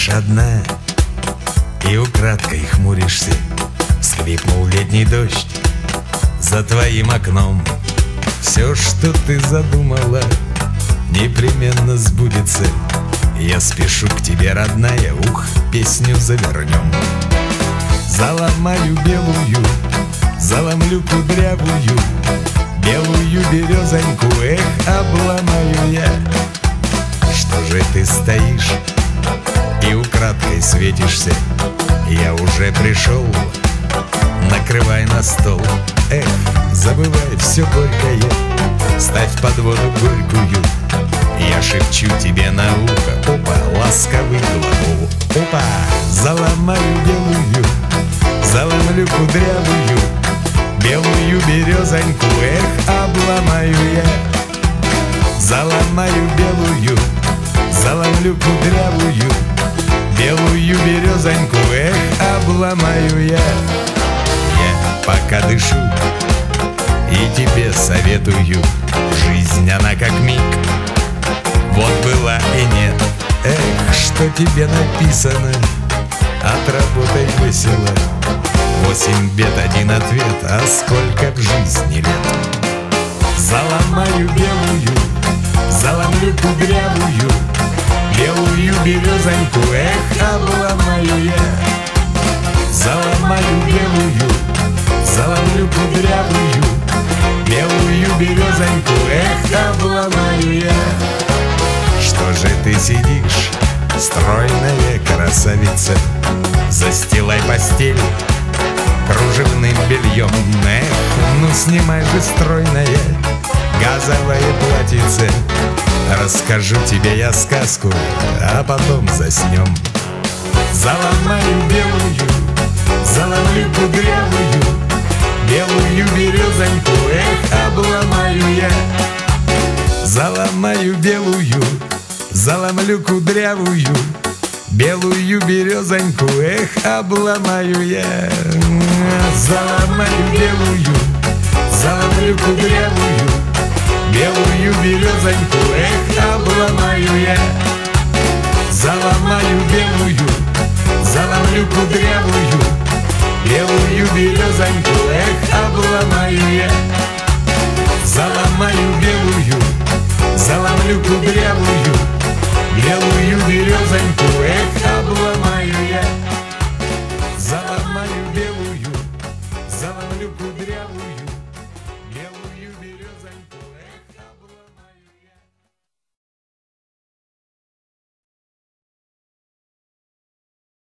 сидишь одна и украдкой хмуришься. Скрипнул летний дождь за твоим окном. Все, что ты задумала, непременно сбудется. Я спешу к тебе, родная, ух, песню завернем. Заломаю белую, заломлю кудрявую, белую березоньку, эх, обломаю я. Что же ты стоишь и украдкой светишься? Я уже пришел, накрывай на стол. Эх, забывай все горькое, ставь под воду горькую. Я шепчу тебе на ухо, опа, ласковый глагол. Опа, заломаю белую, заломлю кудрявую, белую березоньку, эх, обломаю я. Заломаю белую, заломлю кудрявую, белую березоньку, эх, обломаю я. Я пока дышу и тебе советую, жизнь она как миг, вот была и нет. Эх, что тебе написано, отработай весело. 8 бед, 1 ответ, а сколько в жизни лет. Заломаю белую, заломлю кудрявую, белую березоньку, эх, обломаю я. Заломаю белую, заломлю кудрявую, белую березоньку, эх, обломаю я. Что же ты сидишь, стройная красавица? Застилай постель кружевным бельем. Эх, ну снимай же стройное газовое платьице. Расскажу тебе я сказку, а потом заснем. Заломаю белую, заломлю кудрявую, белую березоньку, эх, обломаю я. Заломаю белую, заломлю кудрявую, белую березоньку, эх, обломаю я. Заломаю белую, заломлю кудрявую, белую березоньку, эх, обломаю я. Заломаю белую, заломлю кудрявую, белую березоньку, эх, обломаю я. Заломаю белую, заломлю кудрявую, белую березоньку, эх,